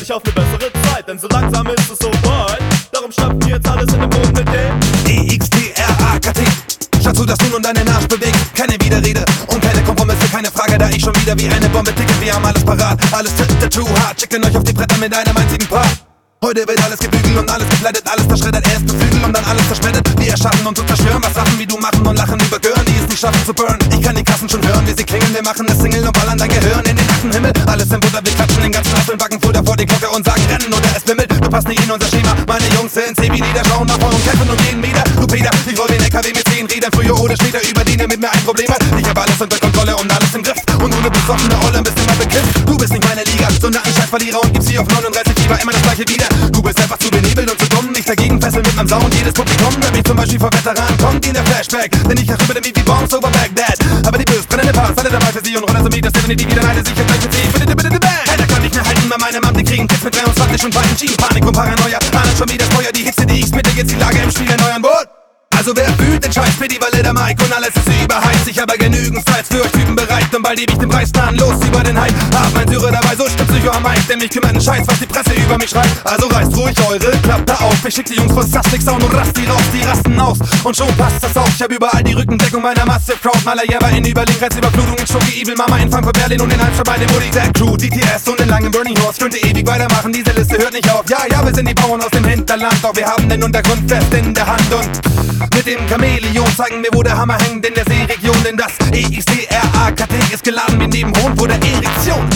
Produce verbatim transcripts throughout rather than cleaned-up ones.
sich auf eine bessere Zeit, denn so langsam ist es so weit. Darum stapfen wir jetzt alles in den Boden mit dem E X T R A K T. Statt zu, dass du nun deinen Arsch bewegst, keine Widerrede und keine Kompromisse, keine Frage, da ich schon wieder wie eine Bombe ticke. Wir haben alles parat, alles too hard. Chicken euch auf die Bretter mit einem einzigen Paar. Heute wird alles gebügelt und alles geblättet, alles zerschreddert, erst beflügelt und dann alles zerschmettert. Wir erschaffen und zu zerstören, was Sachen wie du machen und lachen über Gören, die es nicht schaffen zu burnen. Ich kann die Kassen schon hören, wie sie klingeln, wir machen eine Single und ballern dein Gehirn in den Nackenhimmel. Alles im Butter, wir klatschen den ganzen Asseln, backen Futter vor die Glocke und sagen rennen oder es wimmelt. Du passt nicht in unser Schema, meine Jungs sind C B, die da schauen nach vorn und kämpfen um jeden Meter. Du Peter, ich roll wie ein L K W mit zehn Rädern, früher oder später über den, der mit mir ein Problem hat. Ich hab alles unter Kontrolle und alles im Griff und du eine besoffene Olle bist immer bekifft. Du bist nicht meine Liga, sondern ein Scheißverlierer und gibst hier auf neununddreißig Fieber immer das gleiche wieder. Du bist einfach zu benebelt und zu dumm, nicht dagegen fesseln mit meinem Sound. Jedes Publikum, wenn mich zum Beispiel vor Veteranen kommt in der Flashback, denn ich rüber den wie Bombs over Baghdad. Aber die Böse brennende Parts, alle dabei für sie und rollen so wie das definitiv wieder eine sicher gleiche Tee. Bitte, bitte, bitte, bang! Keiner kann nicht mehr halten bei meinem Amt, die kriegen Kids mit dreiundzwanzig und weiten Schienen. Panik und Paranoia, ahnen schon wie das Feuer, die Hitze, die ich bitte jetzt die Lage im Spiel erneuern. Boot! Also wer fühlt den Scheiß, Pity, weil der Mike und alles ist überheizt. Ich habe genügend Styles für euch Typen bereit und bald geb ich den Preis los über den Hype. Hab mein Syrer dabei, so stimmt Psycho am Mike, denn mich kümmert einen Scheiß, was die Presse über mich schreibt. Also reißt ruhig eure Klappe auf, ich schick die Jungs von Sussex Sound und rast die raus, die rasten aus. Und schon passt das auf, ich hab überall die Rückendeckung meiner Massive Crowd. Malajaba in Überlinkheitsüberflutung, in Schoki, Evil Mama in Frankfurt, Berlin und in Halbstadt bei dem Woody Tag Crew, D T S und in langen Burning Horse. Könnte ewig weitermachen, diese Liste hört nicht auf. Ja, ja, wir sind die Bauern aus dem Hinterland, doch wir haben den Untergrund fest in der Hand und mit dem Chamäleon zeigen wir, wo der Hammer hängt in der Seeregion. Denn das E X T R A K T ist geladen wie neben Hohn vor der Erektion.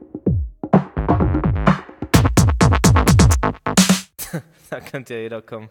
Da könnte ja jeder kommen.